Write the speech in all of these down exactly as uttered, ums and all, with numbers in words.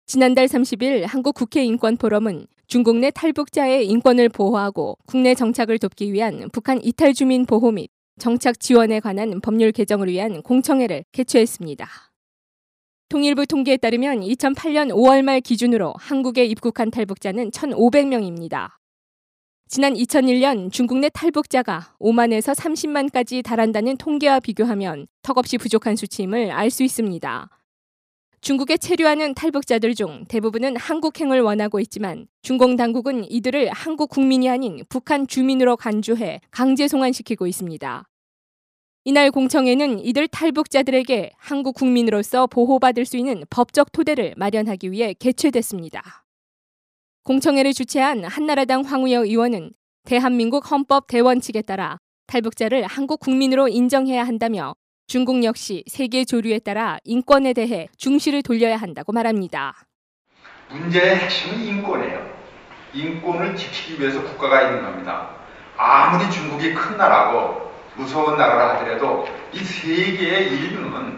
지난달 삼십일 한국 국회인권포럼은 중국 내 탈북자의 인권을 보호하고 국내 정착을 돕기 위한 북한 이탈 주민 보호 및 정착 지원에 관한 법률 개정을 위한 공청회를 개최했습니다. 통일부 통계에 따르면 이천팔 년 오월 말 기준으로 한국에 입국한 탈북자는 천오백 명입니다. 지난 이천일 년 중국 내 탈북자가 오만에서 삼십만까지 달한다는 통계와 비교하면 턱없이 부족한 수치임을 알 수 있습니다. 중국에 체류하는 탈북자들 중 대부분은 한국행을 원하고 있지만 중공 당국은 이들을 한국 국민이 아닌 북한 주민으로 간주해 강제 송환시키고 있습니다. 이날 공청회는 이들 탈북자들에게 한국 국민으로서 보호받을 수 있는 법적 토대를 마련하기 위해 개최됐습니다. 공청회를 주최한 한나라당 황우여 의원은 대한민국 헌법 대원칙에 따라 탈북자를 한국 국민으로 인정해야 한다며 중국 역시 세계 조류에 따라 인권에 대해 중시를 돌려야 한다고 말합니다. 문제의 핵심은 인권이에요. 인권을 지키기 위해서 국가가 있는 겁니다. 아무리 중국이 큰 나라고 무서운 나라라 하더라도 이 세계의 인류는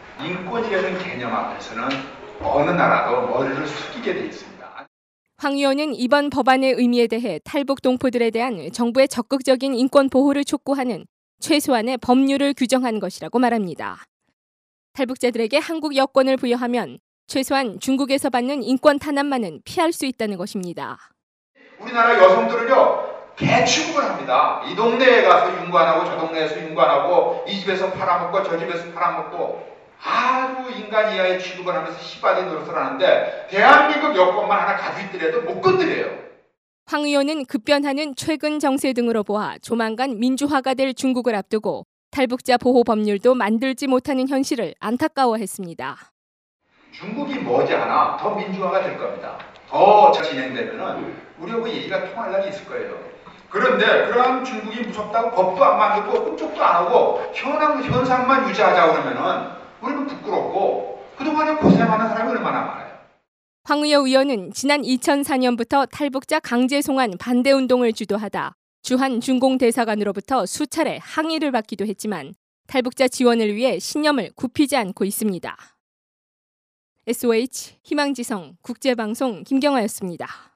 인권이라는 개념 앞에서는 어느 나라도 머리를 숙이게 돼 있습니다. 황 의원은 이번 법안의 의미에 대해 탈북 동포들에 대한 정부의 적극적인 인권 보호를 촉구하는 최소한의 법률을 규정한 것이라고 말합니다. 탈북자들에게 한국 여권을 부여하면 최소한 중국에서 받는 인권 탄압만은 피할 수 있다는 것입니다. 우리나라 여성들은요, 개 취급을 합니다. 이 동네에 가서 윤관하고 저 동네에서 윤관하고 이 집에서 팔아먹고 저 집에서 팔아먹고 아주 인간 이하의 취급을 하면서 시바지 노릇을 하는데 대한민국 여권만 하나 가지고 있더라도 못 건드려요. 황 의원은 급변하는 최근 정세 등으로 보아 조만간 민주화가 될 중국을 앞두고 탈북자 보호 법률도 만들지 못하는 현실을 안타까워했습니다. 중국이 머지않아 더 민주화가 될 겁니다. 더 진행되면은 우리하고 얘기가 통할 날이 있을 거예요. 그런데 그럼 중국이 무섭다고 법도 안 만들고 꼼짝도 안 하고 현황, 현상만 유지하자 그러면은 우리는 부끄럽고 그동안에 고생하는 사람이 얼마나 많아요. 황의여 의원은 지난 이천사 년부터 탈북자 강제 송환 반대 운동을 주도하다 주한 중공 대사관으로부터 수차례 항의를 받기도 했지만 탈북자 지원을 위해 신념을 굽히지 않고 있습니다. 에스오에이치 희망지성 국제방송 김경아였습니다.